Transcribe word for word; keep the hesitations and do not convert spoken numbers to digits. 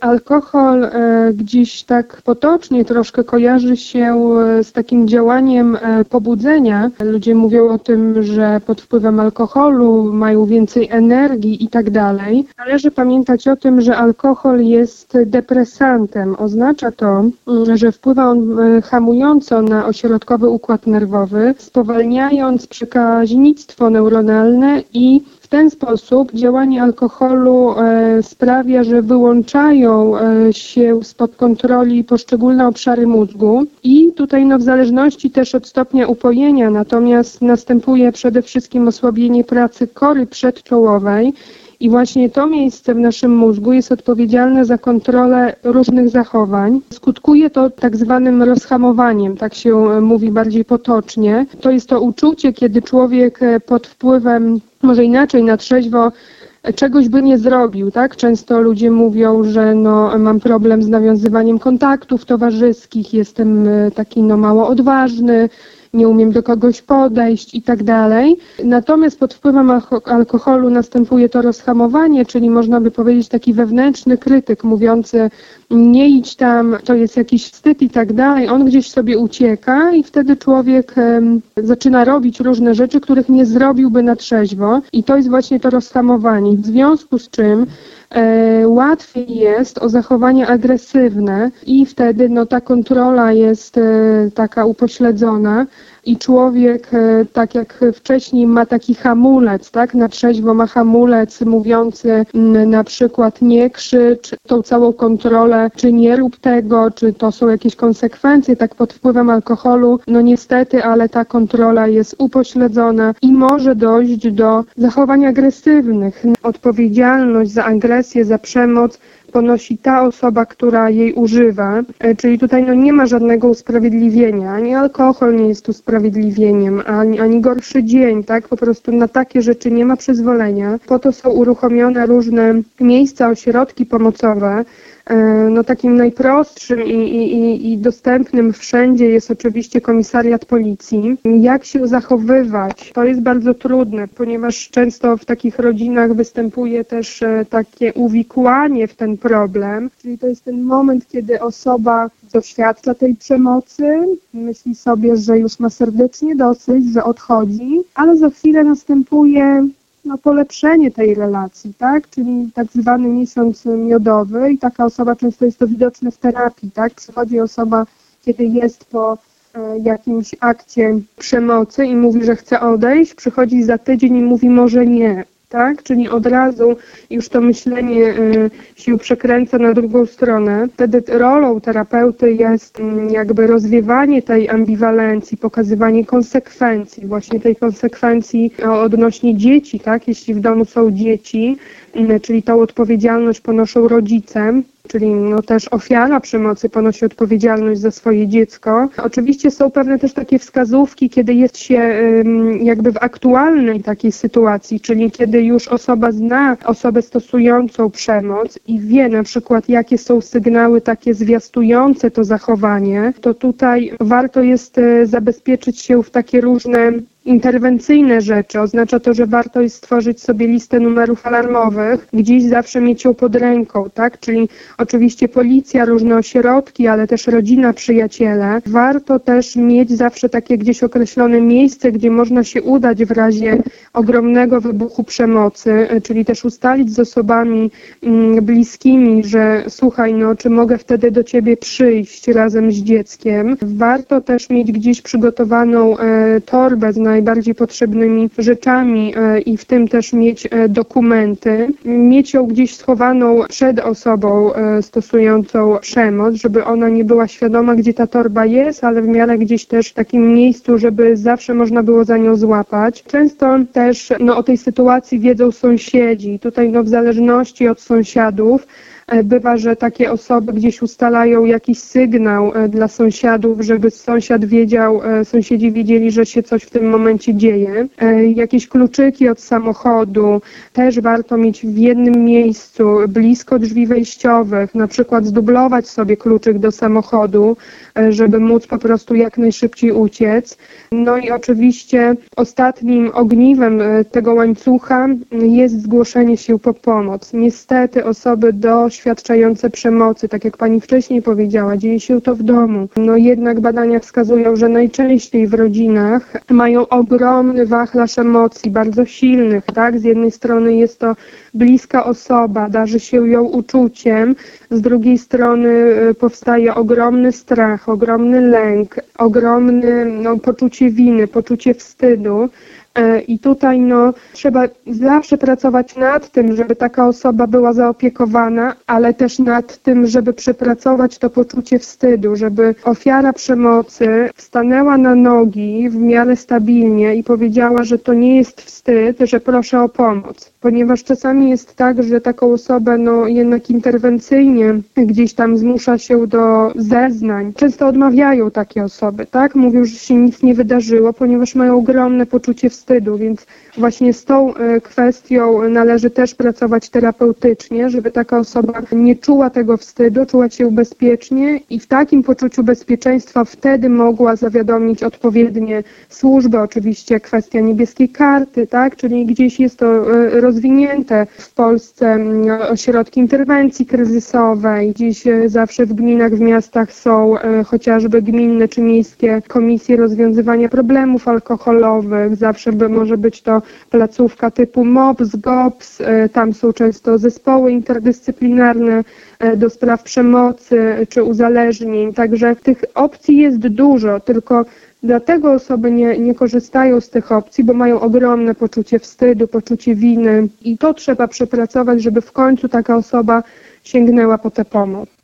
Alkohol e, gdzieś tak potocznie troszkę kojarzy się z takim działaniem e, pobudzenia. Ludzie mówią o tym, że pod wpływem alkoholu mają więcej energii i tak dalej. Należy pamiętać o tym, że alkohol jest depresantem. Oznacza to, że wpływa on e, hamująco na ośrodkowy układ nerwowy, spowalniając przekaźnictwo neuronalne i w ten sposób działanie alkoholu e, sprawia, że wyłączają e, się spod kontroli poszczególne obszary mózgu i tutaj no, w zależności też od stopnia upojenia, natomiast następuje przede wszystkim osłabienie pracy kory przedczołowej i właśnie to miejsce w naszym mózgu jest odpowiedzialne za kontrolę różnych zachowań. Skutkuje to tak zwanym rozhamowaniem, tak się mówi bardziej potocznie. To jest to uczucie, kiedy człowiek pod wpływem, może inaczej, na trzeźwo, czegoś by nie zrobił, tak? Często ludzie mówią, że no, mam problem z nawiązywaniem kontaktów towarzyskich, jestem taki no, mało odważny, nie umiem do kogoś podejść i tak dalej. Natomiast pod wpływem alkoholu następuje to rozhamowanie, czyli można by powiedzieć taki wewnętrzny krytyk mówiący nie idź tam, to jest jakiś wstyd i tak dalej. On gdzieś sobie ucieka i wtedy człowiek um, zaczyna robić różne rzeczy, których nie zrobiłby na trzeźwo i to jest właśnie to rozhamowanie. W związku z czym E, łatwiej jest o zachowania agresywne i wtedy no, ta kontrola jest e, taka upośledzona i człowiek, e, tak jak wcześniej, ma taki hamulec, tak, na trzeźwo ma hamulec mówiący m, na przykład nie krzycz, tą całą kontrolę, czy nie rób tego, czy to są jakieś konsekwencje, tak pod wpływem alkoholu, no niestety, ale ta kontrola jest upośledzona i może dojść do zachowań agresywnych. Odpowiedzialność za agresję, za przemoc ponosi ta osoba, która jej używa, czyli tutaj no, nie ma żadnego usprawiedliwienia, ani alkohol nie jest usprawiedliwieniem, ani, ani gorszy dzień, tak, po prostu na takie rzeczy nie ma przyzwolenia. Po to są uruchomione różne miejsca, ośrodki pomocowe. No takim najprostszym i, i, i dostępnym wszędzie jest oczywiście komisariat policji. Jak się zachowywać? To jest bardzo trudne, ponieważ często w takich rodzinach występuje też takie uwikłanie w ten problem, czyli to jest ten moment, kiedy osoba doświadcza tej przemocy, myśli sobie, że już ma serdecznie dosyć, że odchodzi, ale za chwilę następuje no, polepszenie tej relacji, tak? Czyli tak zwany miesiąc miodowy i taka osoba, często jest to widoczne w terapii, tak? Przychodzi osoba, kiedy jest po e, jakimś akcie przemocy i mówi, że chce odejść, przychodzi za tydzień i mówi może nie. Tak? Czyli od razu już to myślenie y, się przekręca na drugą stronę. Wtedy rolą terapeuty jest y, jakby rozwiewanie tej ambiwalencji, pokazywanie konsekwencji, właśnie tej konsekwencji odnośnie dzieci, tak? Jeśli w domu są dzieci, y, czyli tą odpowiedzialność ponoszą rodzice, czyli no też ofiara przemocy ponosi odpowiedzialność za swoje dziecko. Oczywiście są pewne też takie wskazówki, kiedy jest się jakby w aktualnej takiej sytuacji, czyli kiedy już osoba zna osobę stosującą przemoc i wie na przykład, jakie są sygnały takie zwiastujące to zachowanie, to tutaj warto jest zabezpieczyć się w takie różne interwencyjne rzeczy. Oznacza to, że warto jest stworzyć sobie listę numerów alarmowych, gdzieś zawsze mieć ją pod ręką, tak? Czyli oczywiście policja, różne ośrodki, ale też rodzina, przyjaciele. Warto też mieć zawsze takie gdzieś określone miejsce, gdzie można się udać w razie ogromnego wybuchu przemocy, czyli też ustalić z osobami mm, bliskimi, że słuchaj, no czy mogę wtedy do ciebie przyjść razem z dzieckiem. Warto też mieć gdzieś przygotowaną e, torbę z najbardziej potrzebnymi rzeczami e, i w tym też mieć e, dokumenty. Mieć ją gdzieś schowaną przed osobą e, stosującą przemoc, żeby ona nie była świadoma, gdzie ta torba jest, ale w miarę gdzieś też w takim miejscu, żeby zawsze można było za nią złapać. Często też no, o tej sytuacji wiedzą sąsiedzi. Tutaj no, w zależności od sąsiadów bywa, że takie osoby gdzieś ustalają jakiś sygnał dla sąsiadów, żeby sąsiad wiedział, sąsiedzi wiedzieli, że się coś w tym momencie dzieje. Jakieś kluczyki od samochodu też warto mieć w jednym miejscu, blisko drzwi wejściowych, na przykład zdublować sobie kluczyk do samochodu, żeby móc po prostu jak najszybciej uciec. No i oczywiście ostatnim ogniwem tego łańcucha jest zgłoszenie się po pomoc. Niestety osoby dość doświadczające przemocy, tak jak pani wcześniej powiedziała, dzieje się to w domu. No jednak badania wskazują, że najczęściej w rodzinach mają ogromny wachlarz emocji, bardzo silnych, tak? Z jednej strony jest to bliska osoba, darzy się ją uczuciem, z drugiej strony powstaje ogromny strach, ogromny lęk, ogromne no, poczucie winy, poczucie wstydu. I tutaj no, trzeba zawsze pracować nad tym, żeby taka osoba była zaopiekowana, ale też nad tym, żeby przepracować to poczucie wstydu, żeby ofiara przemocy stanęła na nogi w miarę stabilnie i powiedziała, że to nie jest wstyd, że proszę o pomoc. Ponieważ czasami jest tak, że taką osobę no, jednak interwencyjnie gdzieś tam zmusza się do zeznań. Często odmawiają takie osoby, tak? Mówią, że się nic nie wydarzyło, ponieważ mają ogromne poczucie wstydu, więc właśnie z tą kwestią należy też pracować terapeutycznie, żeby taka osoba nie czuła tego wstydu, czuła się bezpiecznie i w takim poczuciu bezpieczeństwa wtedy mogła zawiadomić odpowiednie służby, oczywiście kwestia niebieskiej karty, tak? Czyli gdzieś jest to rozwinięte w Polsce ośrodki interwencji kryzysowej, gdzieś zawsze w gminach, w miastach są chociażby gminne czy miejskie komisje rozwiązywania problemów alkoholowych, zawsze by, może być to placówka typu MOPS, GOPS, tam są często zespoły interdyscyplinarne do spraw przemocy czy uzależnień, także tych opcji jest dużo, tylko dlatego osoby nie, nie korzystają z tych opcji, bo mają ogromne poczucie wstydu, poczucie winy i to trzeba przepracować, żeby w końcu taka osoba sięgnęła po tę pomoc.